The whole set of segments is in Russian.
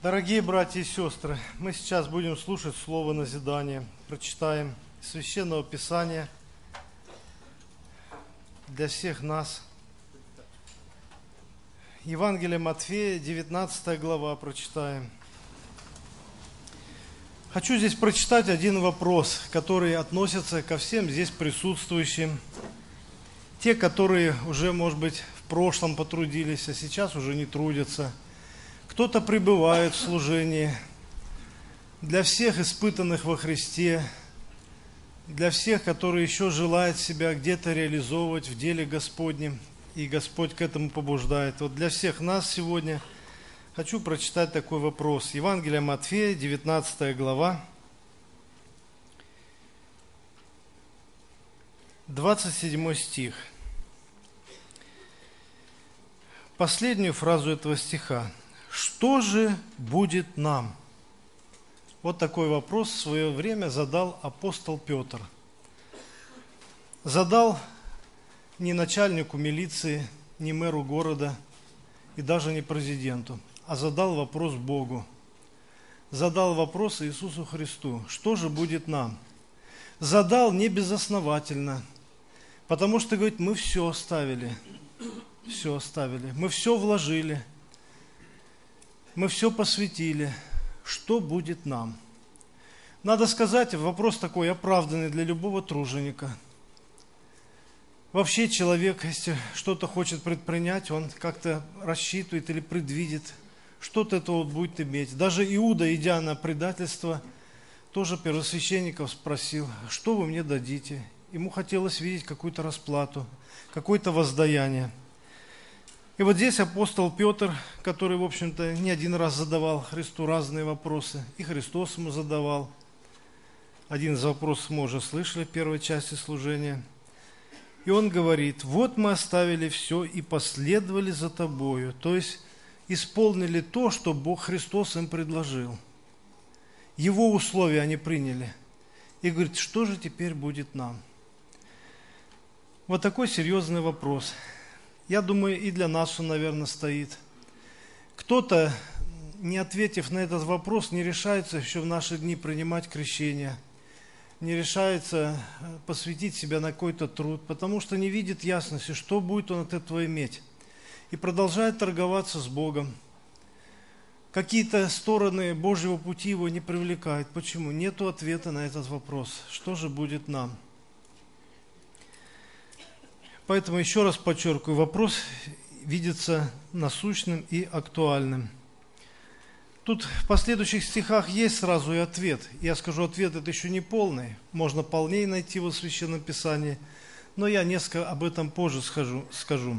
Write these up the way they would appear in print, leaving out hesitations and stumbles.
Дорогие братья и сестры, мы сейчас будем слушать слово назидания. Прочитаем Священного Писания для всех нас. Евангелие Матфея, 19 глава, прочитаем. Хочу здесь прочитать один вопрос, который относится ко всем здесь присутствующим. Те, которые уже, может быть, в прошлом потрудились, а сейчас уже не трудятся. Кто-то пребывает в служении. Для всех испытанных во Христе, для всех, которые еще желают себя где-то реализовывать в деле Господнем, и Господь к этому побуждает. Вот для всех нас сегодня хочу прочитать такой вопрос. Евангелие Матфея, 19 глава, 27 стих. Последнюю фразу этого стиха. Что же будет нам? Вот такой вопрос в свое время задал апостол Петр. Задал не начальнику милиции, не мэру города и даже не президенту, а задал вопрос Богу. Задал вопрос Иисусу Христу. Что же будет нам? Задал не безосновательно, потому что, говорит, мы все оставили. Все оставили. Мы все вложили. Мы все посвятили. Что будет нам? Надо сказать, вопрос такой оправданный для любого труженика. Вообще человек, если что-то хочет предпринять, он как-то рассчитывает или предвидит, что-то этого будет иметь. Даже Иуда, идя на предательство, тоже первосвященников спросил, что вы мне дадите? Ему хотелось видеть какую-то расплату, какое-то воздаяние. И вот здесь апостол Петр, который, в общем-то, не один раз задавал Христу разные вопросы, и Христос ему задавал. Один из вопросов мы уже слышали в первой части служения. И он говорит, вот мы оставили все и последовали за тобою. То есть исполнили то, что Бог Христос им предложил. Его условия они приняли. И говорит, что же теперь будет нам? Вот такой серьезный вопрос. Я думаю, и для нас он, наверное, стоит. Кто-то, не ответив на этот вопрос, не решается еще в наши дни принимать крещение, не решается посвятить себя на какой-то труд, потому что не видит ясности, что будет он от этого иметь. И продолжает торговаться с Богом. Какие-то стороны Божьего пути его не привлекают. Почему? Нету ответа на этот вопрос. Что же будет нам? Поэтому еще раз подчеркиваю, вопрос видится насущным и актуальным. Тут в последующих стихах есть сразу и ответ. Я скажу, ответ это еще не полный, можно полнее найти его в Священном Писании, но я несколько об этом позже скажу.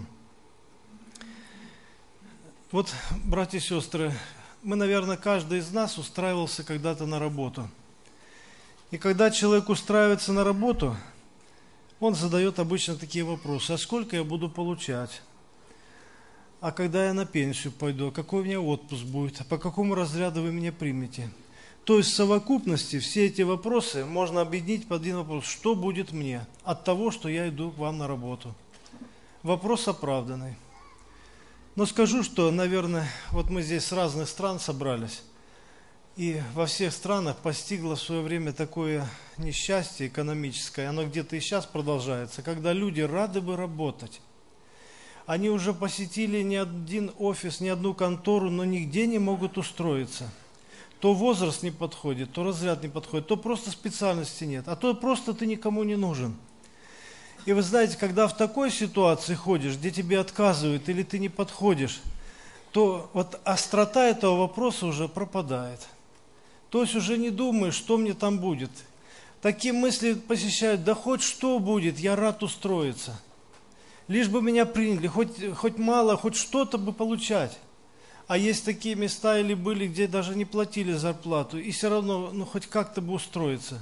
Вот, братья и сестры, мы, наверное, каждый из нас устраивался когда-то на работу. И когда человек устраивается на работу, он задает обычно такие вопросы. А сколько я буду получать? А когда я на пенсию пойду? Какой у меня отпуск будет? А по какому разряду вы меня примете? То есть в совокупности все эти вопросы можно объединить под один вопрос. Что будет мне от того, что я иду к вам на работу? Вопрос оправданный. Но скажу, что, наверное, вот мы здесь с разных стран собрались. И во всех странах постигло в свое время такое несчастье экономическое, оно где-то и сейчас продолжается, когда люди рады бы работать. Они уже посетили не один офис, ни одну контору, но нигде не могут устроиться. То возраст не подходит, то разряд не подходит, то просто специальности нет, а то просто ты никому не нужен. И вы знаете, когда в такой ситуации ходишь, где тебе отказывают или ты не подходишь, то вот острота этого вопроса уже пропадает. То есть уже не думаешь, что мне там будет. Такие мысли посещают, да хоть что будет, я рад устроиться. Лишь бы меня приняли, хоть мало, хоть что-то бы получать. А есть такие места или были, где даже не платили зарплату, и все равно, хоть как-то бы устроиться.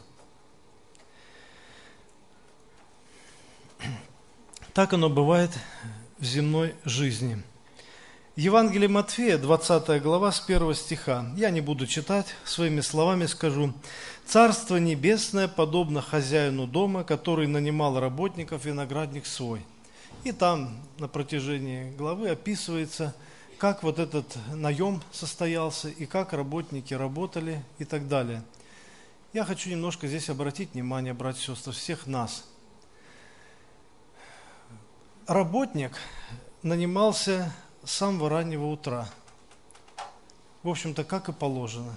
Так оно бывает в земной жизни. Евангелие Матфея, 20 глава, с 1 стиха. Я не буду читать, своими словами скажу. «Царство небесное подобно хозяину дома, который нанимал работников виноградник свой». И там на протяжении главы описывается, как вот этот наем состоялся, и как работники работали, и так далее. Я хочу немножко здесь обратить внимание, братья и сестры, всех нас. Работник нанимался с самого раннего утра. В общем-то, как и положено.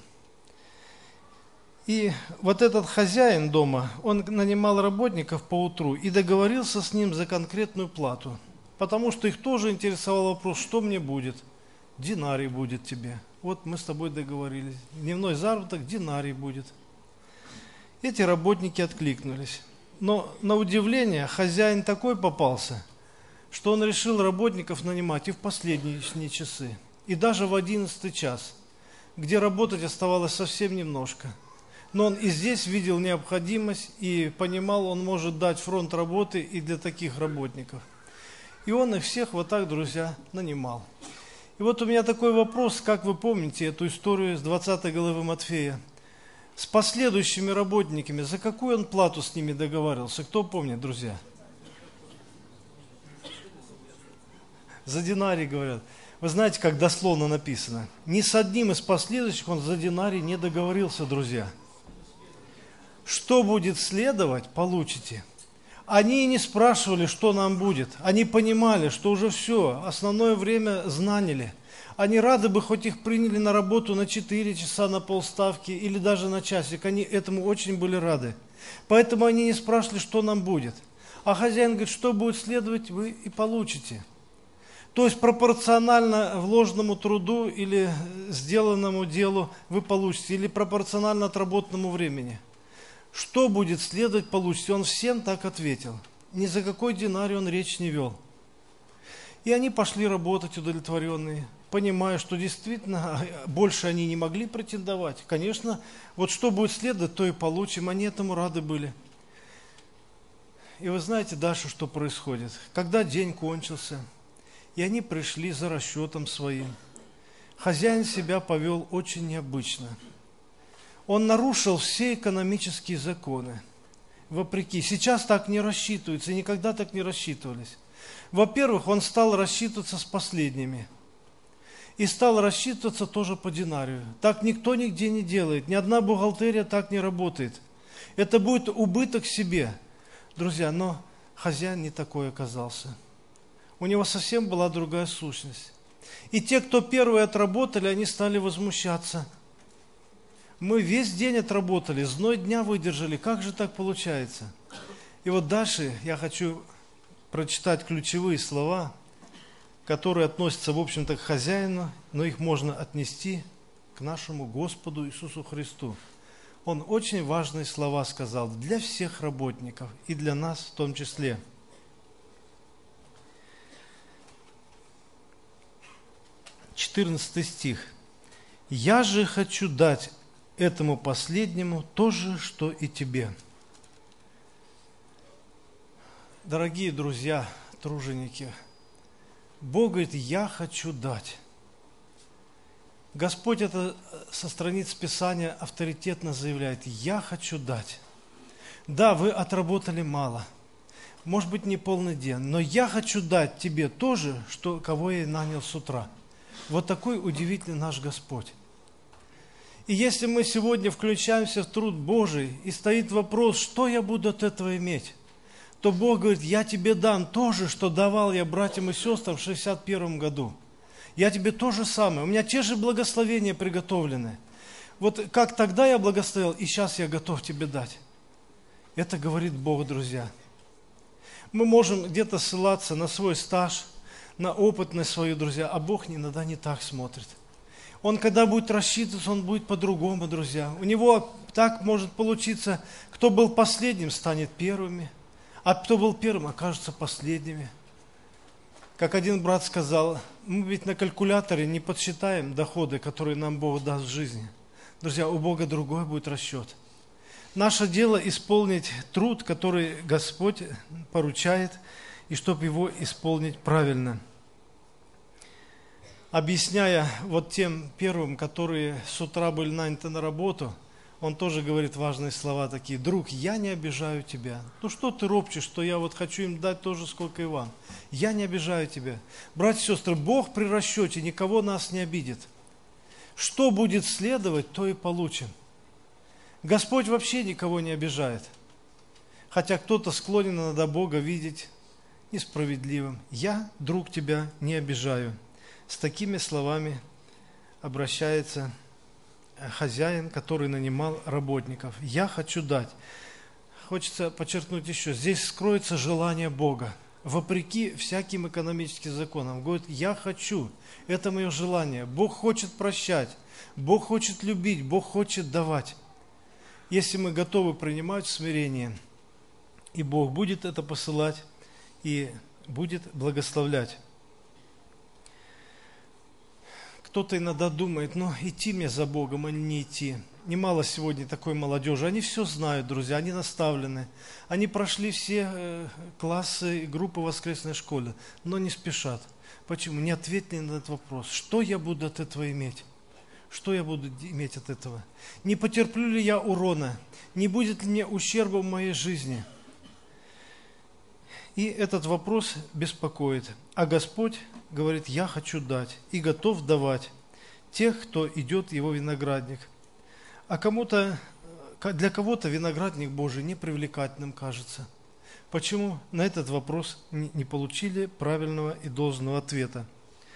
И вот этот хозяин дома, он нанимал работников по утру и договорился с ним за конкретную плату. Потому что их тоже интересовал вопрос, что мне будет? Динарий будет тебе. Вот мы с тобой договорились. Дневной заработок, динарий будет. Эти работники откликнулись. Но на удивление хозяин такой попался, что он решил работников нанимать и в последние часы, и даже в 11 час, где работать оставалось совсем немножко. Но он и здесь видел необходимость и понимал, он может дать фронт работы и для таких работников. И он их всех вот так, друзья, нанимал. И вот у меня такой вопрос, как вы помните эту историю с 20 главы Матфея? С последующими работниками, за какую он плату с ними договаривался? Кто помнит, друзья? За динарий, говорят. Вы знаете, как дословно написано? Ни с одним из последующих он за динарий не договорился, друзья. Что будет следовать, получите. Они и не спрашивали, что нам будет. Они понимали, что уже все, основное время заняли. Они рады бы, хоть их приняли на работу на 4 часа, на полставки или даже на часик. Они этому очень были рады. Поэтому они не спрашивали, что нам будет. А хозяин говорит, что будет следовать, вы и получите. То есть пропорционально вложенному труду или сделанному делу вы получите. Или пропорционально отработанному времени. Что будет следовать, получите. Он всем так ответил. Ни за какой динарий он речь не вел. И они пошли работать удовлетворенные, понимая, что действительно больше они не могли претендовать. Конечно, вот что будет следовать, то и получим. Они этому рады были. И вы знаете дальше, что происходит. Когда день кончился, и они пришли за расчетом своим, хозяин себя повел очень необычно. Он нарушил все экономические законы. Вопреки. Сейчас так не рассчитываются, и никогда так не рассчитывались. Во-первых, он стал рассчитываться с последними. И стал рассчитываться тоже по динарию. Так никто нигде не делает. Ни одна бухгалтерия так не работает. Это будет убыток себе. Друзья, но хозяин не такой оказался. У него совсем была другая сущность. И те, кто первые отработали, они стали возмущаться. Мы весь день отработали, зной дня выдержали. Как же так получается? И вот дальше я хочу прочитать ключевые слова, которые относятся, в общем-то, к хозяину, но их можно отнести к нашему Господу Иисусу Христу. Он очень важные слова сказал для всех работников и для нас в том числе. 14 стих. «Я же хочу дать этому последнему то же, что и тебе». Дорогие друзья, труженики, Бог говорит, я хочу дать. Господь это со страниц Писания авторитетно заявляет, я хочу дать. Да, вы отработали мало, может быть, не полный день, но я хочу дать тебе то же, что, кого я нанял с утра. Вот такой удивительный наш Господь. И если мы сегодня включаемся в труд Божий, и стоит вопрос, что я буду от этого иметь, то Бог говорит, я тебе дам то же, что давал я братьям и сестрам в 61 году. Я тебе то же самое. У меня те же благословения приготовлены. Вот как тогда я благословил, и сейчас я готов тебе дать. Это говорит Бог, друзья. Мы можем где-то ссылаться на свой стаж, на опытность свою, друзья, а Бог иногда не так смотрит. Он, когда будет рассчитываться, он будет по-другому, друзья. У него так может получиться, кто был последним, станет первыми, а кто был первым, окажется последними. Как один брат сказал, мы ведь на калькуляторе не подсчитаем доходы, которые нам Бог даст в жизни. Друзья, у Бога другой будет расчет. Наше дело исполнить труд, который Господь поручает, и чтобы его исполнить правильно. Объясняя вот тем первым, которые с утра были наняты на работу, он тоже говорит важные слова такие: «Друг, я не обижаю тебя». Ну что ты ропчешь, что я вот хочу им дать то же, сколько и вам? Я не обижаю тебя. Братья и сестры, Бог при расчете никого нас не обидит. Что будет следовать, то и получим. Господь вообще никого не обижает. Хотя кто-то склонен иногда Бога видеть несправедливым. «Я, друг, тебя не обижаю». С такими словами обращается хозяин, который нанимал работников. «Я хочу дать». Хочется подчеркнуть еще, здесь скроется желание Бога. Вопреки всяким экономическим законам. Говорит: «Я хочу». Это мое желание. Бог хочет прощать. Бог хочет любить. Бог хочет давать. Если мы готовы принимать в смирении, и Бог будет это посылать, и будет благословлять. Кто-то иногда думает: ну, идти мне за Богом или не идти. Немало сегодня такой молодежи. Они все знают, друзья, они наставлены. Они прошли все классы и группы в воскресной школе, но не спешат. Почему? Не ответили на этот вопрос. Что я буду от этого иметь? Что я буду иметь от этого? Не потерплю ли я урона? Не будет ли мне ущерба в моей жизни? И этот вопрос беспокоит. А Господь говорит: «Я хочу дать и готов давать тех, кто идет в Его виноградник». А для кого-то виноградник Божий непривлекательным кажется. Почему? На этот вопрос не получили правильного и должного ответа.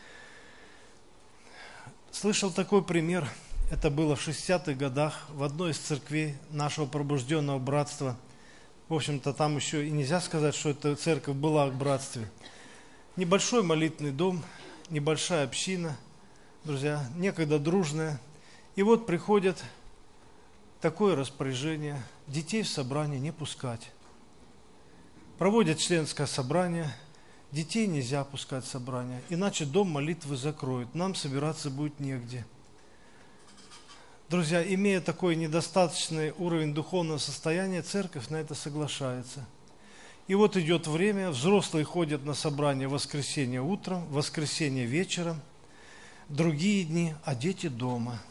Слышал такой пример. Это было в 60-х годах в одной из церквей нашего пробужденного братства. В общем-то, там еще и нельзя сказать, что эта церковь была в братстве. Небольшой молитвенный дом, небольшая община, друзья, некогда дружная. И вот приходит такое распоряжение: детей в собрание не пускать. Проводят членское собрание, детей нельзя пускать в собрание, иначе дом молитвы закроют, нам собираться будет негде. Друзья, имея такой недостаточный уровень духовного состояния, церковь на это соглашается. И вот идет время, взрослые ходят на собрание в воскресенье утром, в воскресенье вечером, другие дни, а дети дома.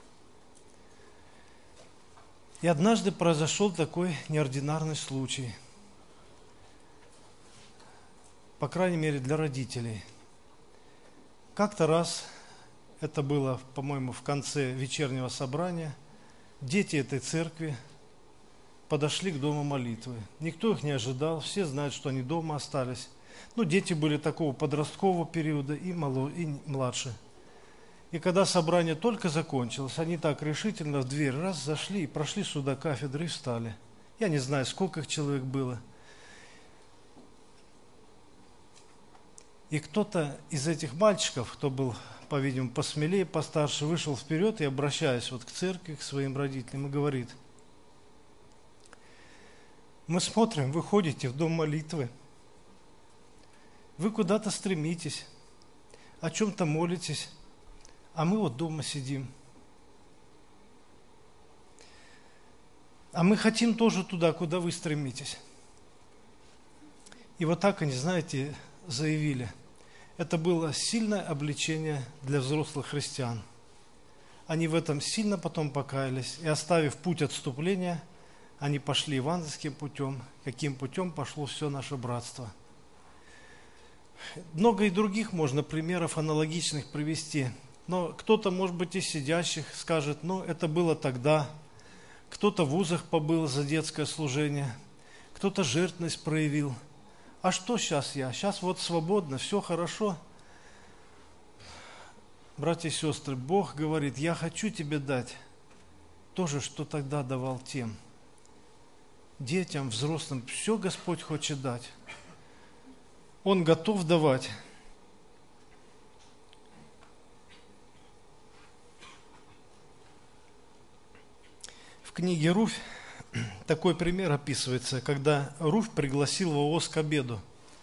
И однажды произошел такой неординарный случай, по крайней мере для родителей. Как-то раз, это было, по-моему, в конце вечернего собрания, дети этой церкви подошли к дому молитвы. Никто их не ожидал, все знают, что они дома остались. Ну, дети были такого подросткового периода и младше. И когда собрание только закончилось, они так решительно в дверь раз зашли и прошли сюда кафедры и встали. Я не знаю, сколько их человек было. И кто-то из этих мальчиков, кто был, по-видимому, посмелее, постарше, вышел вперед и, обращаясь вот к церкви, к своим родителям, и говорит: мы смотрим, вы ходите в дом молитвы, вы куда-то стремитесь, о чем-то молитесь, а мы вот дома сидим. А мы хотим тоже туда, куда вы стремитесь. И вот так они, знаете, заявили. Это было сильное обличение для взрослых христиан. Они в этом сильно потом покаялись, и, оставив путь отступления, они пошли евангельским путем, каким путем пошло все наше братство. Много и других можно примеров аналогичных привести. Но кто-то, может быть, из сидящих скажет: ну, это было тогда. Кто-то в вузах побыл за детское служение, кто-то жертвенность проявил. А что сейчас я? Сейчас вот свободно, все хорошо. Братья и сестры, Бог говорит: я хочу тебе дать то же, что тогда давал тем. Детям, взрослым, все Господь хочет дать. Он готов давать. В книге Руфь такой пример описывается, когда Руфь пригласил Вооз к обеду.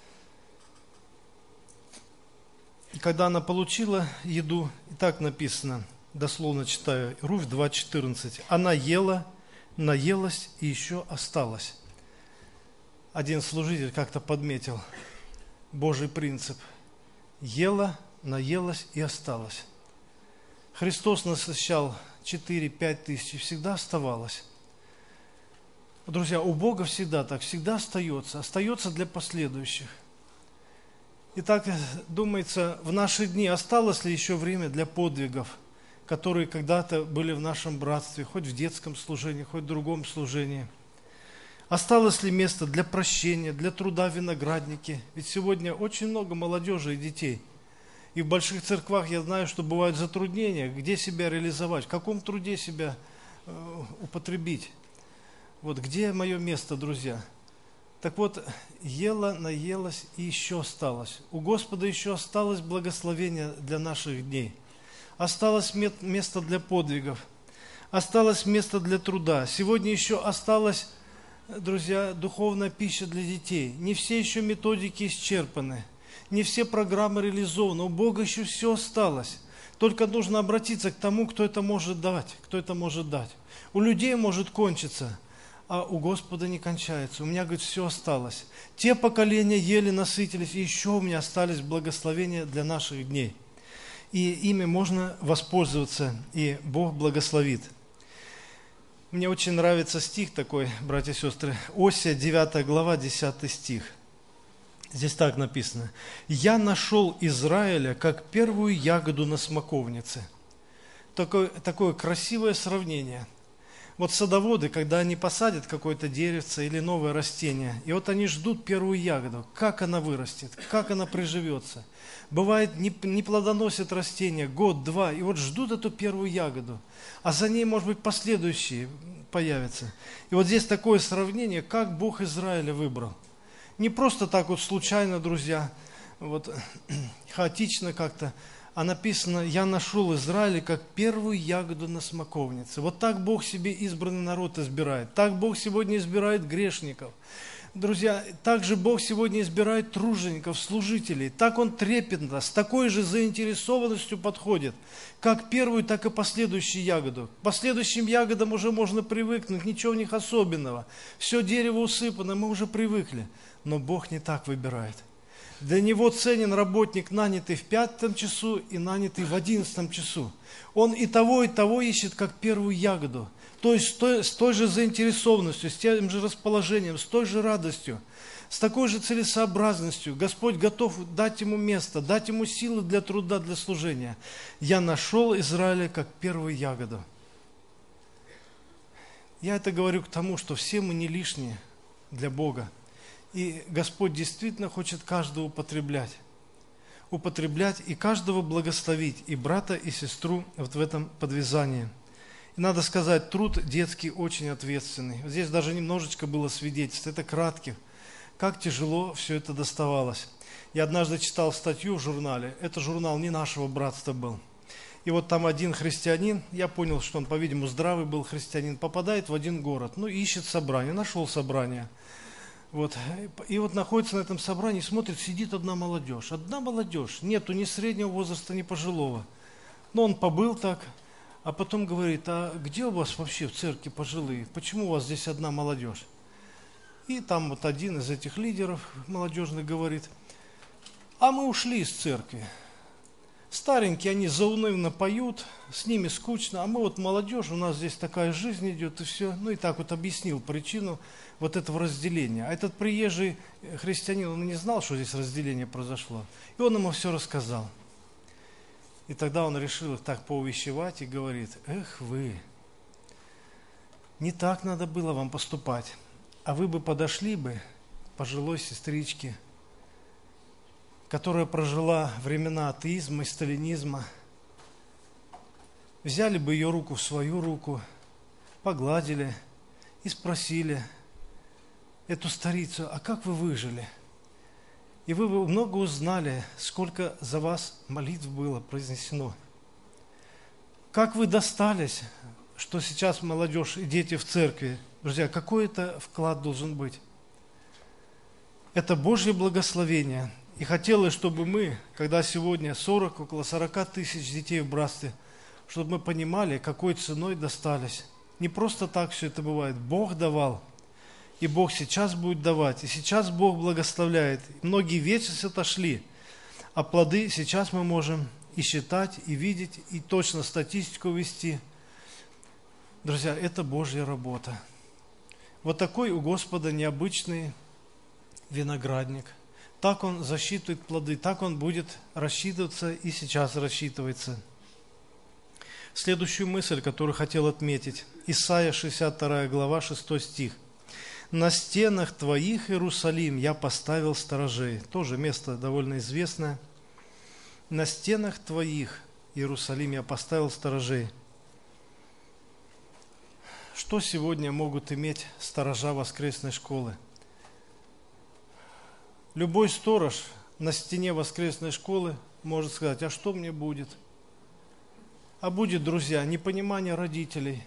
И когда она получила еду, и так написано, дословно читаю, Руфь 2:14, она ела, наелась и еще осталась. Один служитель как-то подметил Божий принцип: ела, наелась и осталась. Христос насыщал 4-5 тысяч, и всегда оставалось. Друзья, у Бога всегда так, всегда остается для последующих. Итак, думается, в наши дни осталось ли еще время для подвигов, которые когда-то были в нашем братстве, хоть в детском служении, хоть в другом служении? Осталось ли место для прощения, для труда в винограднике? Ведь сегодня очень много молодежи и детей. И в больших церквах я знаю, что бывают затруднения, где себя реализовать, в каком труде себя употребить. Вот где мое место, друзья? Так вот, ела, наелась и еще осталось. У Господа еще осталось благословение для наших дней. Осталось место для подвигов. Осталось место для труда. Сегодня еще осталось, друзья, духовная пища для детей. Не все еще методики исчерпаны. Не все программы реализованы. У Бога еще все осталось. Только нужно обратиться к тому, кто это может дать. Кто это может дать. У людей может кончиться, а у Господа не кончается. У меня, говорит, все осталось. Те поколения ели, насытились, и еще у меня остались благословения для наших дней. И ими можно воспользоваться, и Бог благословит. Мне очень нравится стих такой, братья и сестры. Осия, 9 глава, 10 стих. Здесь так написано. «Я нашел Израиля, как первую ягоду на смоковнице». Такое красивое сравнение. Вот садоводы, когда они посадят какое-то деревце или новое растение, и вот они ждут первую ягоду, как она вырастет, как она приживется. Бывает, не плодоносят растения год-два, и вот ждут эту первую ягоду, а за ней, может быть, последующие появятся. И вот здесь такое сравнение, как Бог Израиля выбрал. Не просто так вот случайно, друзья, вот хаотично как-то, а написано: «Я нашел Израиля, как первую ягоду на смоковнице». Вот так Бог себе избранный народ избирает. Так Бог сегодня избирает грешников. Друзья, так же Бог сегодня избирает тружеников, служителей. Так Он трепетно, с такой же заинтересованностью подходит, как первую, так и последующую ягоду. К последующим ягодам уже можно привыкнуть, ничего в них особенного. Все дерево усыпано, мы уже привыкли. Но Бог не так выбирает. Для Него ценен работник, нанятый в 5 часу и нанятый в 11 часу. Он и того ищет, как первую ягоду. То есть с той же заинтересованностью, с тем же расположением, с той же радостью, с такой же целесообразностью. Господь готов дать ему место, дать ему силы для труда, для служения. «Я нашел Израиля, как первую ягоду». Я это говорю к тому, что все мы не лишние для Бога. И Господь действительно хочет каждого употреблять и каждого благословить, и брата, и сестру вот в этом подвязании. И надо сказать, труд детский очень ответственный. Вот здесь даже немножечко было свидетельств, это кратких, как тяжело все это доставалось. Я однажды читал статью в журнале, это журнал не нашего братства был. И вот там один христианин, я понял, что он, по-видимому, здравый был христианин, попадает в один город, ищет собрание, нашел собрание. Вот. И вот находится на этом собрании, смотрит, сидит одна молодежь, нету ни среднего возраста, ни пожилого. Но он побыл так, а потом говорит: а где у вас вообще в церкви пожилые, почему у вас здесь одна молодежь? И там вот один из этих лидеров молодежных говорит: а мы ушли из церкви. Старенькие, они заунывно поют, с ними скучно, а мы вот молодежь, у нас здесь такая жизнь идет, и все. И так вот объяснил причину вот этого разделения. А этот приезжий христианин, он не знал, что здесь разделение произошло. И он ему все рассказал. И тогда он решил их так поувещевать и говорит: эх вы, не так надо было вам поступать, а вы бы подошли бы к пожилой сестричке, которая прожила времена атеизма и сталинизма, взяли бы ее руку в свою руку, погладили и спросили эту старицу: а как вы выжили? И вы бы много узнали, сколько за вас молитв было произнесено. Как вы достались, что сейчас молодежь и дети в церкви. Друзья, какой это вклад должен быть? Это Божье благословение. И хотелось, чтобы мы, когда сегодня около 40 тысяч детей в братстве, чтобы мы понимали, какой ценой достались. Не просто так все это бывает. Бог давал, и Бог сейчас будет давать, и сейчас Бог благословляет. Многие вечности отошли, а плоды сейчас мы можем и считать, и видеть, и точно статистику вести. Друзья, это Божья работа. Вот такой у Господа необычный виноградник. Так Он засчитывает плоды, так Он будет рассчитываться и сейчас рассчитывается. Следующую мысль, которую хотел отметить. Исайя 62 глава, 6 стих. «На стенах твоих, Иерусалим, я поставил сторожей». Тоже место довольно известное. «На стенах твоих, Иерусалим, я поставил сторожей». Что сегодня могут иметь сторожа воскресной школы? Любой сторож на стене воскресной школы может сказать: а что мне будет? А будет, друзья, непонимание родителей,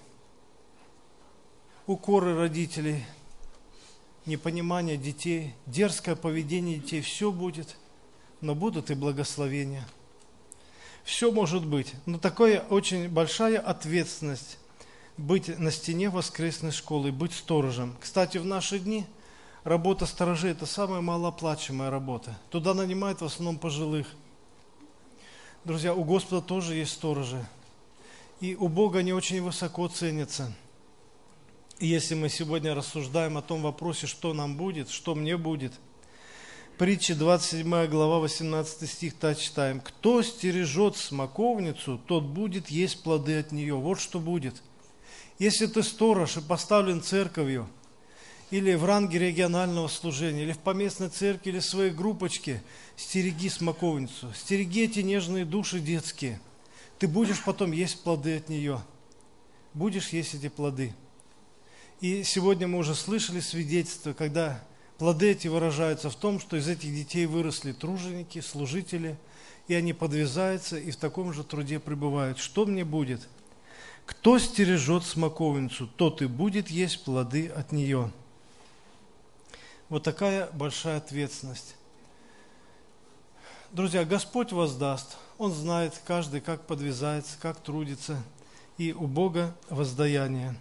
укоры родителей, непонимание детей, дерзкое поведение детей. Все будет, но будут и благословения. Все может быть, но такая очень большая ответственность быть на стене воскресной школы, быть сторожем. Кстати, в наши дни работа сторожей – это самая малооплачиваемая работа. Туда нанимают в основном пожилых. Друзья, у Господа тоже есть сторожи. И у Бога они очень высоко ценятся. И если мы сегодня рассуждаем о том вопросе, что нам будет, что мне будет, Притчи 27 глава, 18 стих, так читаем. «Кто стережет смоковницу, тот будет есть плоды от нее». Вот что будет. Если ты сторож и поставлен церковью, или в ранге регионального служения, или в поместной церкви, или в своей группочке, стереги смоковницу, стереги эти нежные души детские. Ты будешь потом есть плоды от нее. Будешь есть эти плоды. И сегодня мы уже слышали свидетельства, когда плоды эти выражаются в том, что из этих детей выросли труженики, служители, и они подвязаются и в таком же труде пребывают. Что мне будет? Кто стережет смоковницу, тот и будет есть плоды от нее. Вот такая большая ответственность. Друзья, Господь воздаст. Он знает каждый, как подвязается, как трудится. И у Бога воздаяние.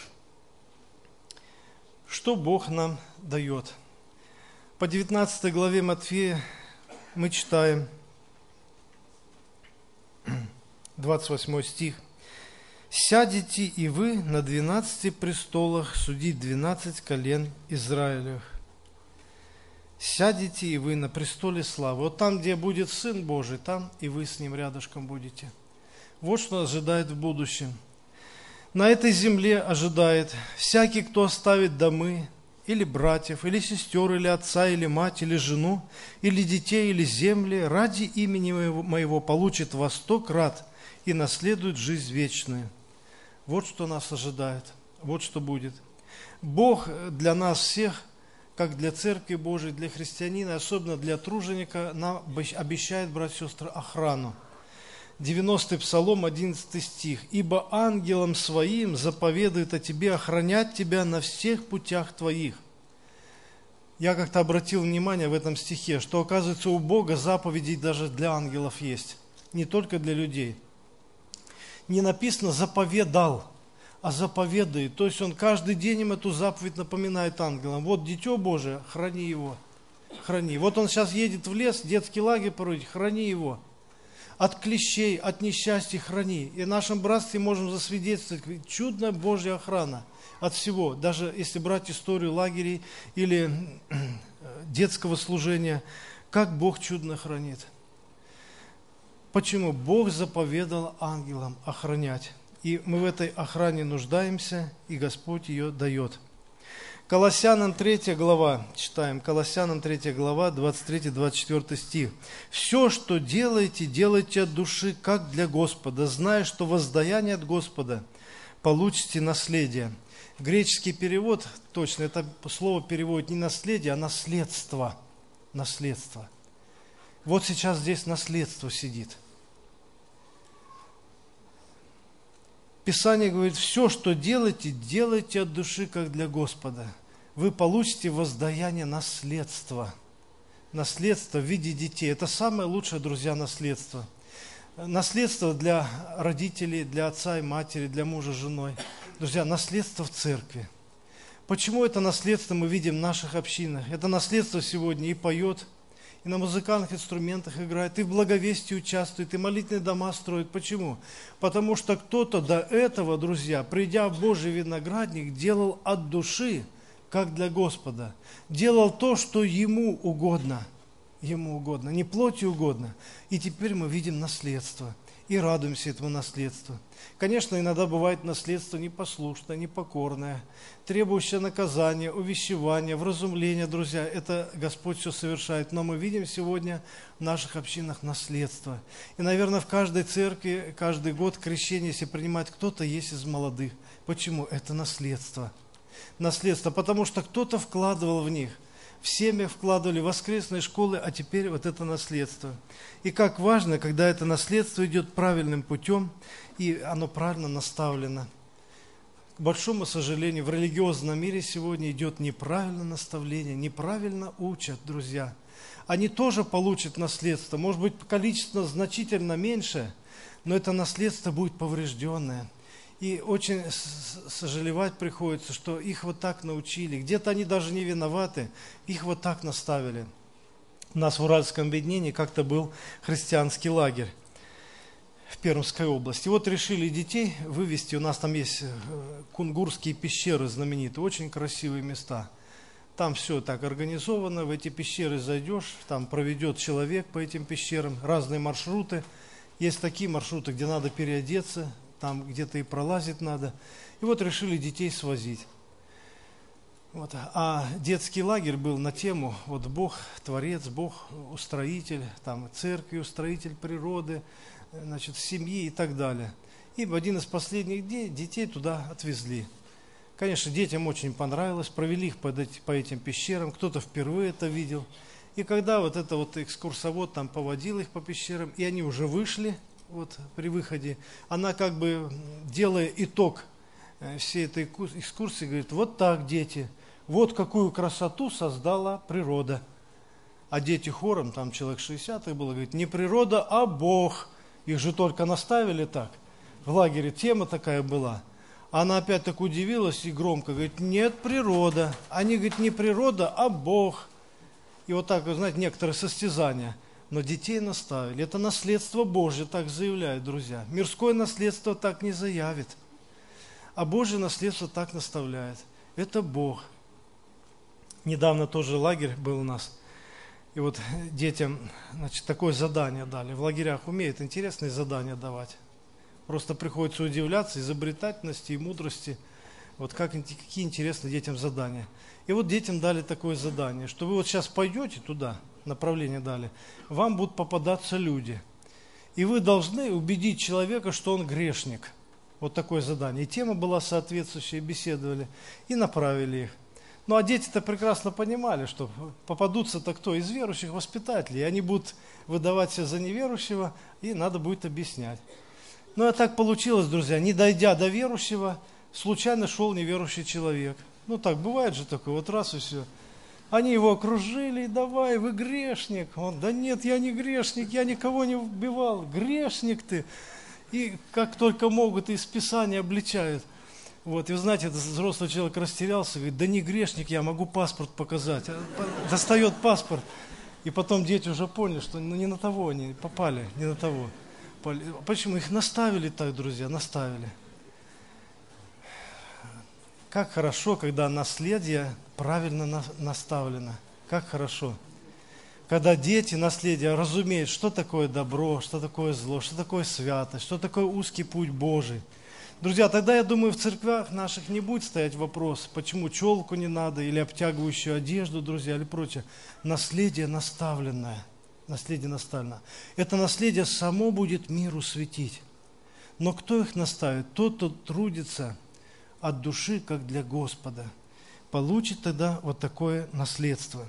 Что Бог нам дает? По 19 главе Матфея мы читаем 28 стих. «Сядете и вы на 12 престолах судить 12 колен Израилевых». Сядете и вы на престоле славы. Вот там, где будет Сын Божий, там и вы с Ним рядышком будете. Вот что нас ожидает в будущем. На этой земле ожидает всякий, кто оставит домы, или братьев, или сестер, или отца, или мать, или жену, или детей, или земли, ради имени моего получит во 100 крат и наследует жизнь вечную. Вот что нас ожидает, вот что будет. Бог для нас всех, как для Церкви Божией, для христианина, особенно для труженика, нам обещает, братья и сестры, охрану. 90-й Псалом, 11 стих. «Ибо ангелам своим заповедует о тебе охранять тебя на всех путях твоих». Я как-то обратил внимание в этом стихе, что, оказывается, у Бога заповедей даже для ангелов есть, не только для людей. Не написано «заповедал», а заповедует. То есть Он каждый день им эту заповедь напоминает ангелам. Вот дитё Божие, храни его, храни. Вот он сейчас едет в лес, детский лагерь породить, храни его. От клещей, от несчастья храни. И в нашем братстве можем засвидетельствовать чудная Божья охрана от всего. Даже если брать историю лагерей или детского служения, как Бог чудно хранит. Почему? Бог заповедал ангелам охранять. И мы в этой охране нуждаемся, и Господь ее дает. Колоссянам 3 глава, читаем, Колоссянам 3 глава, 23-24 стих. «Все, что делаете, делайте от души, как для Господа, зная, что воздаяние от Господа получите наследие». Греческий перевод, точно, это слово переводит не наследие, а наследство. Наследство. Вот сейчас здесь наследство сидит. Писание говорит, все, что делаете, делайте от души, как для Господа. Вы получите воздаяние наследства. Наследство в виде детей. Это самое лучшее, друзья, наследство. Наследство для родителей, для отца и матери, для мужа с женой. Друзья, наследство в церкви. Почему это наследство мы видим в наших общинах? Это наследство сегодня и поет, и на музыкальных инструментах играет, и в благовестии участвует, и молитвенные дома строит. Почему? Потому что кто-то до этого, друзья, придя в Божий виноградник, делал от души, как для Господа. Делал то, что Ему угодно. Ему угодно, не плоти угодно. И теперь мы видим наследство и радуемся этому наследству. Конечно, иногда бывает наследство непослушное, непокорное, требующее наказания, увещевания, вразумления, друзья. Это Господь все совершает. Но мы видим сегодня в наших общинах наследство. И, наверное, в каждой церкви, каждый год крещение, если принимать, кто-то есть из молодых. Почему? Это наследство. Наследство, потому что кто-то вкладывал в них. В семьях вкладывали, в воскресные школы, а теперь вот это наследство. И как важно, когда это наследство идет правильным путем, и оно правильно наставлено. К большому сожалению, в религиозном мире сегодня идет неправильное наставление, неправильно учат, друзья. Они тоже получат наследство, может быть, количественно значительно меньше, но это наследство будет поврежденное. И очень сожалевать приходится, что их вот так научили. Где-то они даже не виноваты, их вот так наставили. У нас в Уральском объединении как-то был христианский лагерь в Пермской области. И вот решили детей вывести, у нас там есть кунгурские пещеры знаменитые, очень красивые места. Там все так организовано, в эти пещеры зайдешь, там проведет человек по этим пещерам, разные маршруты. Есть такие маршруты, где надо переодеться, там где-то и пролазить надо. И вот решили детей свозить. Вот. А детский лагерь был на тему вот Бог Творец, Бог Устроитель, там церкви, Устроитель природы, значит, семьи и так далее. И в один из последних дней детей туда отвезли. Конечно, детям очень понравилось, провели их по этим пещерам, кто-то впервые это видел. И когда вот это вот экскурсовод там поводил их по пещерам, и они уже вышли, вот при выходе, она как бы, делая итог всей этой экскурсии, говорит: вот так, дети, вот какую красоту создала природа. А дети хором, там человек 60 их было, говорит: не природа, а Бог. Их же только наставили так. В лагере тема такая была. Она опять так удивилась и громко говорит: нет, природа. Они говорят: не природа, а Бог. И вот так, вы знаете, некоторые состязания. Но детей наставили. Это наследство Божье, так заявляют, друзья. Мирское наследство так не заявит. А Божье наследство так наставляет. Это Бог. Недавно тоже лагерь был у нас. И вот детям, значит, такое задание дали. В лагерях умеют интересные задания давать. Просто приходится удивляться изобретательности и мудрости. Вот какие интересные детям задания. И вот детям дали такое задание, что вы вот сейчас пойдете туда, направление дали, вам будут попадаться люди. И вы должны убедить человека, что он грешник. Вот такое задание. И тема была соответствующая, беседовали и направили их. Ну а дети-то прекрасно понимали, что попадутся-то кто? Из верующих воспитателей. И они будут выдавать себя за неверующего, и надо будет объяснять. Ну а так получилось, друзья, не дойдя до верующего, случайно шел неверующий человек. Ну так, бывает же такое, вот раз и все. Они его окружили, давай, вы грешник. Он: да нет, я не грешник, я никого не убивал, грешник ты. И как только могут, из Писания обличают. Вот, и вы знаете, этот взрослый человек растерялся, говорит: да не грешник, я могу паспорт показать. Достает паспорт. И потом дети уже поняли, что ну, не на того они попали, не на того. Почему? Их наставили так, друзья, наставили. Как хорошо, когда наследие правильно наставлено. Как хорошо. Когда дети, наследие, разумеют, что такое добро, что такое зло, что такое святость, что такое узкий путь Божий. Друзья, тогда, я думаю, в церквях наших не будет стоять вопрос, почему челку не надо, или обтягивающую одежду, друзья, или прочее. Наследие наставленное. Наследие наставлено. Это наследие само будет миру светить. Но кто их наставит? Тот, кто трудится от души, как для Господа, получит тогда вот такое наследство.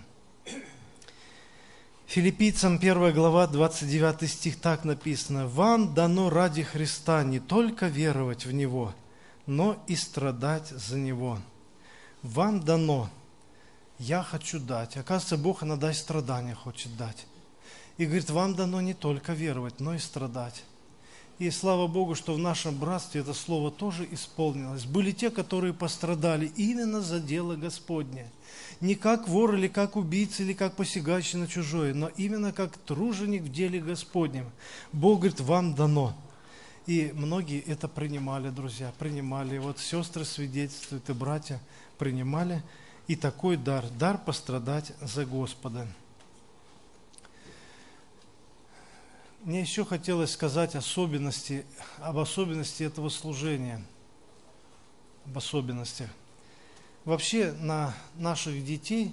Филиппийцам 1 глава, 29 стих, так написано: «Вам дано ради Христа не только веровать в Него, но и страдать за Него». Вам дано. Я хочу дать. Оказывается, Бог иногда и страдания хочет дать. И говорит: вам дано не только веровать, но и страдать. И слава Богу, что в нашем братстве это слово тоже исполнилось. Были те, которые пострадали именно за дело Господне. Не как вор или как убийца, или как посягающий на чужое, но именно как труженик в деле Господнем. Бог говорит, вам дано. И многие это принимали, друзья, принимали. Вот сестры свидетельствуют, и братья принимали. И такой дар пострадать за Господа. Мне еще хотелось сказать об особенности этого служения, об особенностях. Вообще на наших детей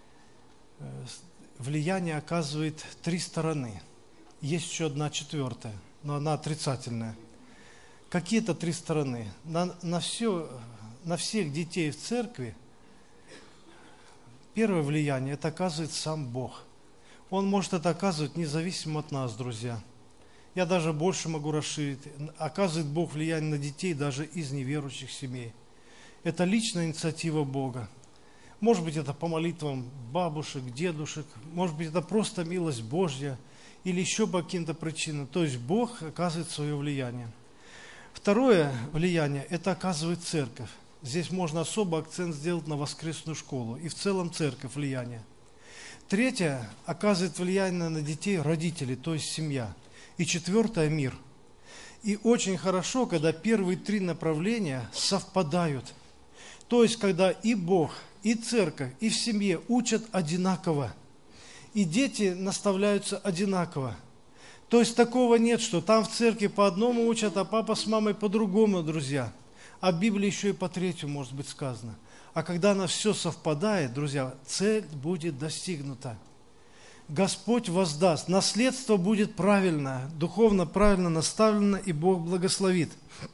влияние оказывает 3 стороны. Есть еще одна 4, но она отрицательная. Какие-то 3 стороны. На всех детей в церкви первое влияние это оказывает сам Бог. Он может это оказывать независимо от нас, друзья. Я даже больше могу расширить. Оказывает Бог влияние на детей даже из неверующих семей. Это личная инициатива Бога. Может быть, это по молитвам бабушек, дедушек. Может быть, это просто милость Божья. Или еще по каким-то причинам. То есть Бог оказывает свое влияние. Второе влияние – это оказывает церковь. Здесь можно особо акцент сделать на воскресную школу. И в целом церковь влияние. Третье – оказывает влияние на детей родители, то есть семья. И 4 – мир. И очень хорошо, когда первые 3 направления совпадают. То есть, когда и Бог, и церковь, и в семье учат одинаково. И дети наставляются одинаково. То есть, такого нет, что там в церкви по одному учат, а папа с мамой по-другому, друзья. А в Библии еще и по 3 может быть сказано. А когда оно все совпадает, друзья, цель будет достигнута. Господь воздаст, наследство будет правильное, духовно правильно наставлено, и Бог благословит.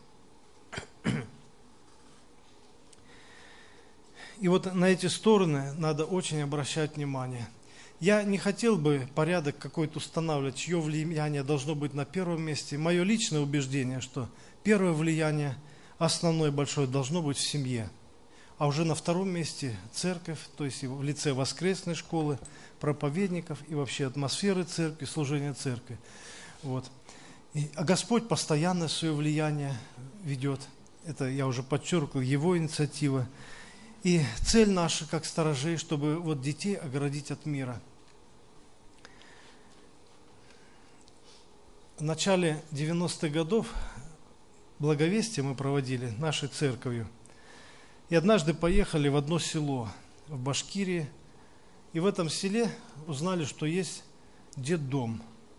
И вот на эти стороны надо очень обращать внимание. Я не хотел бы порядок какой-то устанавливать, чье влияние должно быть на первом месте. Мое личное убеждение, что первое влияние, основное большое, должно быть в семье. А уже на 2 месте церковь, то есть в лице воскресной школы, проповедников и вообще атмосферы церкви, служения церкви. Вот. А Господь постоянно свое влияние ведет. Это я уже подчеркивал, Его инициатива. И цель наша, как сторожей, чтобы вот детей оградить от мира. В начале 90-х годов благовестие мы проводили нашей церковью. И однажды поехали в одно село в Башкирии, и в этом селе узнали, что есть детдом.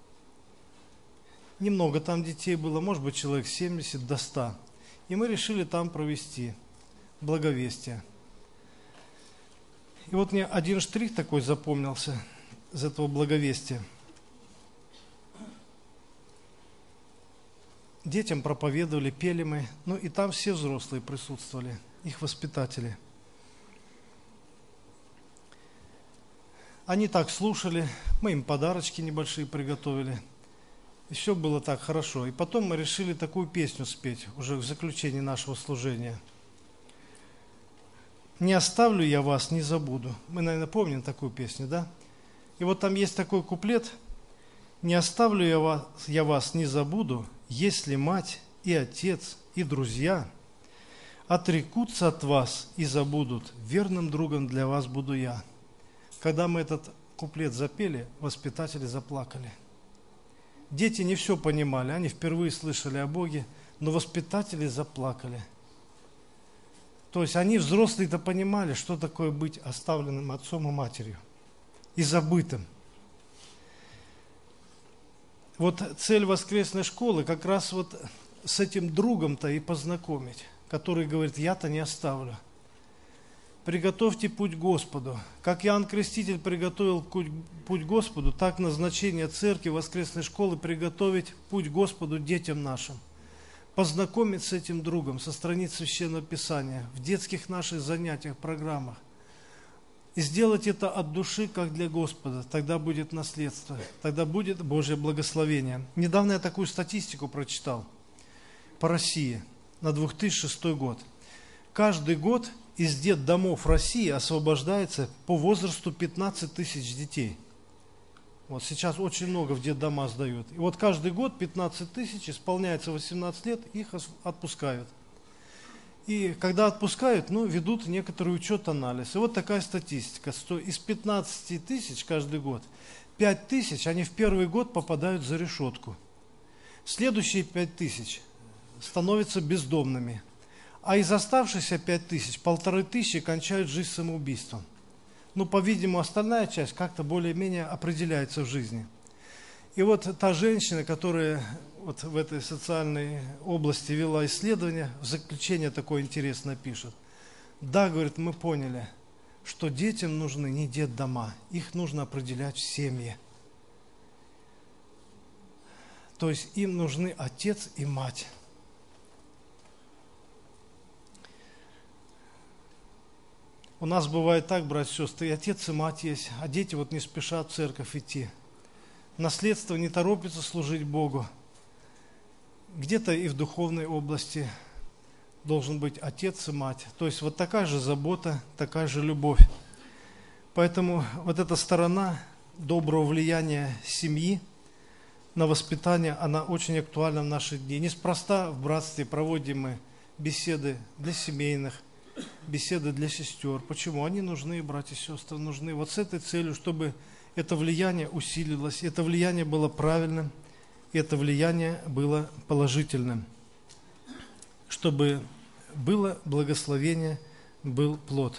Немного там детей было, может быть, человек 70 до 100. И мы решили там провести благовестие. И вот мне один штрих такой запомнился из этого благовестия. Детям проповедовали, пели мы, ну и там все взрослые присутствовали, их воспитатели. Они так слушали, мы им подарочки небольшие приготовили. И все было так хорошо. И потом мы решили такую песню спеть, уже в заключении нашего служения. «Не оставлю я вас, не забуду». Мы, наверное, помним такую песню, да? И вот там есть такой куплет. «Не оставлю я вас, не забуду, если мать и отец и друзья отрекутся от вас и забудут, верным другом для вас буду я». Когда мы этот куплет запели, воспитатели заплакали. Дети не все понимали, они впервые слышали о Боге, но воспитатели заплакали. То есть они, взрослые-то, понимали, что такое быть оставленным отцом и матерью и забытым. Вот цель воскресной школы как раз вот с этим другом-то и познакомить, который говорит: я-то не оставлю. Приготовьте путь Господу. Как Иоанн Креститель приготовил путь Господу, так назначение церкви, воскресной школы приготовить путь Господу детям нашим. Познакомить с этим другом со страниц Священного Писания, в детских наших занятиях, программах. И сделать это от души, как для Господа. Тогда будет наследство, тогда будет Божье благословение. Недавно я такую статистику прочитал по России на 2006 год. Каждый год из детдомов России освобождается по возрасту 15 тысяч детей. Вот сейчас очень много в детдома сдают. И вот каждый год 15 тысяч, исполняется 18 лет, их отпускают. И когда отпускают, ведут некоторый учет-анализ. И вот такая статистика, что из 15 тысяч каждый год, 5 тысяч, они в первый год попадают за решетку. Следующие 5 тысяч становятся бездомными. А из оставшихся 5 тысяч, 1500 кончают жизнь самоубийством. По-видимому, остальная часть как-то более-менее определяется в жизни. И вот та женщина, которая вот в этой социальной области вела исследование, в заключение такое интересное пишет. Да, говорит, мы поняли, что детям нужны не детдома, их нужно определять в семье. То есть им нужны отец и мать. У нас бывает так, братья и сестры, и отец, и мать есть, а дети вот не спешат в церковь идти. Наследство не торопится служить Богу. Где-то и в духовной области должен быть отец и мать. То есть вот такая же забота, такая же любовь. Поэтому вот эта сторона доброго влияния семьи на воспитание, она очень актуальна в наши дни. Неспроста в братстве проводим мы беседы для семейных, беседы для сестер. Почему? Они нужны, братья и сестры, нужны вот с этой целью, чтобы это влияние усилилось, это влияние было правильным, и это влияние было положительным, чтобы было благословение, был плод.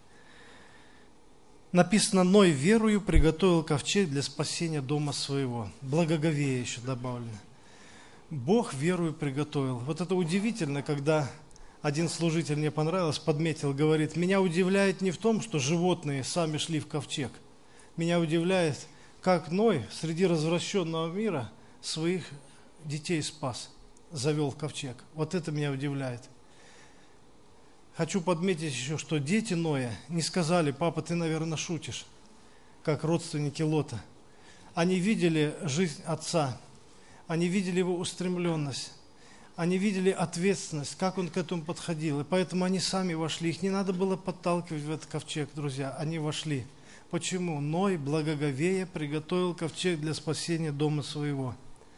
Написано, Ной верою приготовил ковчег для спасения дома своего. Благоговея еще добавлено. Бог верою приготовил. Вот это удивительно, когда один служитель, мне понравилось, подметил, говорит, меня удивляет не в том, что животные сами шли в ковчег. Меня удивляет, как Ной среди развращенного мира своих детей спас, завел в ковчег. Вот это меня удивляет. Хочу подметить еще, что дети Ноя не сказали, папа, ты, наверное, шутишь, как родственники Лота. Они видели жизнь отца, они видели его устремленность, они видели ответственность, как он к этому подходил. И поэтому они сами вошли. Их не надо было подталкивать в этот ковчег, друзья. Они вошли. Почему? Ной, благоговея, приготовил ковчег для спасения дома своего.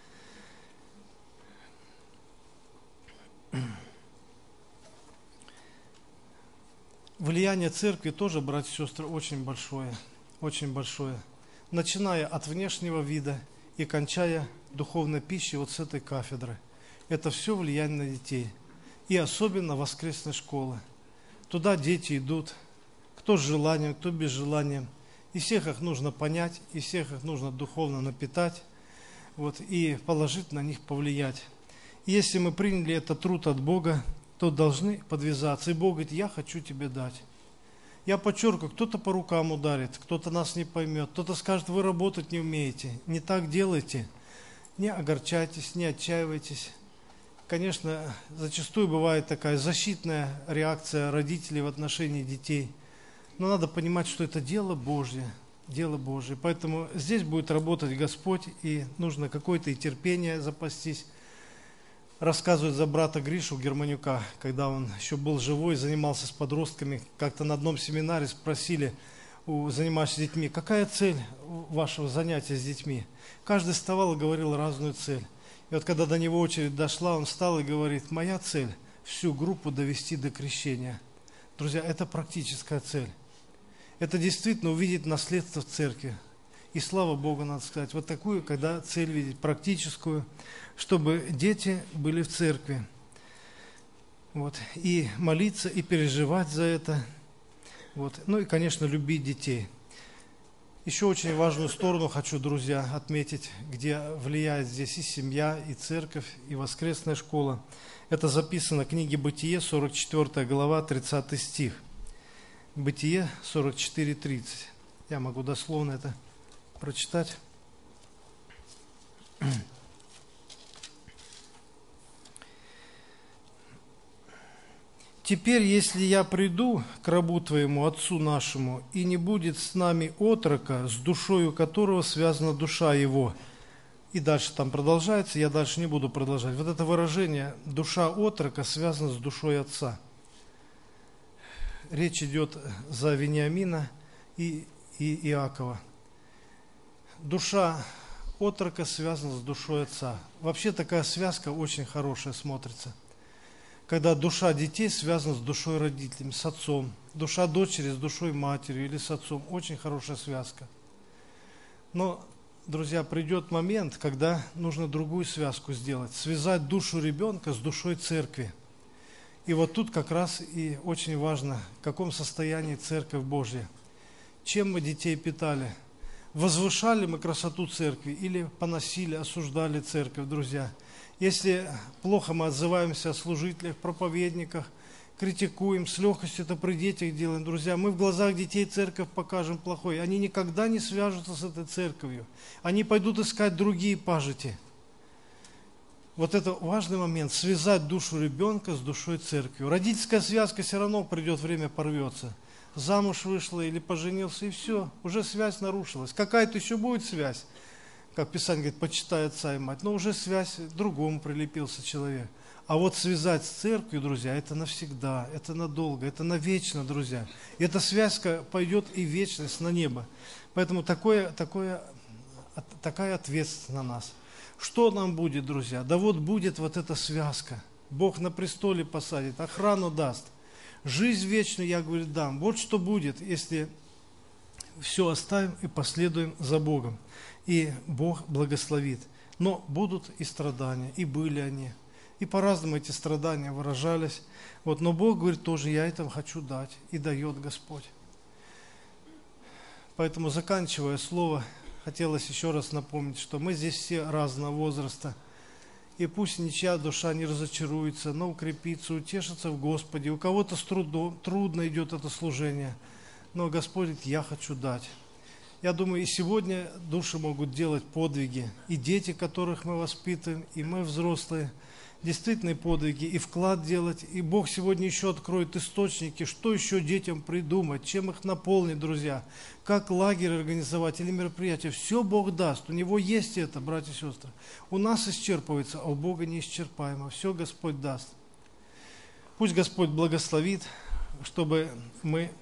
Влияние церкви тоже, братья и сестры, очень большое, очень большое. Начиная от внешнего вида и кончая духовной пищей вот с этой кафедры. Это все влияние на детей. И особенно воскресной школы. Туда дети идут, кто с желанием, кто без желания. И всех их нужно понять, и всех их нужно духовно напитать, и положительно на них повлиять. И если мы приняли этот труд от Бога, то должны подвязаться. И Бог говорит, я хочу тебе дать. Я подчеркиваю, кто-то по рукам ударит, кто-то нас не поймет, кто-то скажет, вы работать не умеете, не так делайте. Не огорчайтесь, не отчаивайтесь. Конечно, зачастую бывает такая защитная реакция родителей в отношении детей. Но надо понимать, что это дело Божье, дело Божье. Поэтому здесь будет работать Господь, и нужно какое-то и терпение запастись. Рассказывают за брата Гришу Германюка, когда он еще был живой, занимался с подростками. Как-то на одном семинаре спросили у занимающихся детьми, какая цель вашего занятия с детьми? Каждый вставал и говорил разную цель. И вот когда до него очередь дошла, он встал и говорит, моя цель – всю группу довести до крещения. Друзья, это практическая цель. Это действительно увидеть наследство в церкви. И слава Богу, надо сказать, вот такую, когда цель видеть, практическую, чтобы дети были в церкви. И молиться, и переживать за это. И, конечно, любить детей. Еще очень важную сторону хочу, друзья, отметить, где влияет здесь и семья, и церковь, и воскресная школа. Это записано в книге Бытие, 44 глава, 30 стих. Бытие 44:30. Я могу дословно это прочитать. Теперь, если я приду к рабу твоему, отцу нашему, и не будет с нами отрока, с душою которого связана душа его. И дальше там продолжается, я дальше не буду продолжать. Вот это выражение «душа отрока» связана с душой отца. Речь идет за Вениамина и Иакова. душа отрока связана с душой отца. Вообще такая связка очень хорошая смотрится. Когда душа детей связана с душой родителей, с отцом. Душа дочери с душой матери или с отцом. Очень хорошая связка. Но, друзья, придет момент, когда нужно другую связку сделать. Связать душу ребенка с душой церкви. И вот тут как раз и очень важно, в каком состоянии Церковь Божья. Чем мы детей питали? Возвышали мы красоту церкви или поносили, осуждали церковь, друзья? Если плохо мы отзываемся о служителях, проповедниках, критикуем, с легкостью это при детях делаем, друзья, мы в глазах детей церковь покажем плохой. Они никогда не свяжутся с этой церковью. Они пойдут искать другие пажити. Вот это важный момент, связать душу ребенка с душой церкви. Родительская связка все равно придет время порвется. Замуж вышла или поженился, и все, уже связь нарушилась. Какая-то еще будет связь, как Писание говорит, почитай отца и мать, но уже связь к другому прилепился человек. А вот связать с церковью, друзья, это навсегда, это надолго, это навечно, друзья. И эта связка пойдет и в вечность на небо. Поэтому такая ответственность на нас. Что нам будет, друзья? Да вот будет вот эта связка. Бог на престоле посадит, охрану даст. Жизнь вечную, я говорю, дам. Вот что будет, если все оставим и последуем за Богом. И Бог благословит. Но будут и страдания, и были они. И по-разному эти страдания выражались. Вот, но Бог говорит тоже, я это хочу дать. И дает Господь. Поэтому, заканчивая слово, хотелось еще раз напомнить, что мы здесь все разного возраста. И пусть ничья душа не разочаруется, но укрепится, утешится в Господе. У кого-то с трудом, трудно идет это служение, но Господь говорит, я хочу дать. Я думаю, и сегодня души могут делать подвиги, и дети, которых мы воспитываем, и мы взрослые, действительно подвиги, и вклад делать. И Бог сегодня еще откроет источники, что еще детям придумать, чем их наполнить, друзья, как лагерь организовать или мероприятие. Все Бог даст, у Него есть это, братья и сестры. У нас исчерпывается, а у Бога неисчерпаемо. Все Господь даст. Пусть Господь благословит, чтобы мы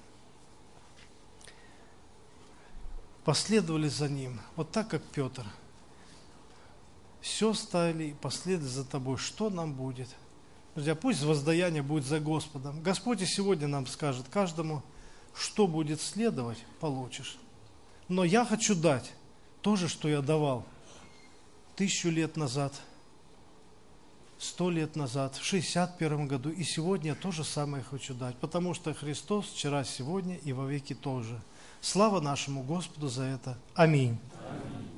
последовали за Ним, вот так, как Петр. Все стали и последовали за Тобой. Что нам будет? Друзья, пусть воздаяние будет за Господом. Господь и сегодня нам скажет каждому, что будет следовать, получишь. Но я хочу дать то же, что я давал 1000 лет назад, 100 лет назад, в 61 году. И сегодня я то же самое хочу дать, потому что Христос вчера, сегодня и вовеки тоже. Слава нашему Господу за это. Аминь.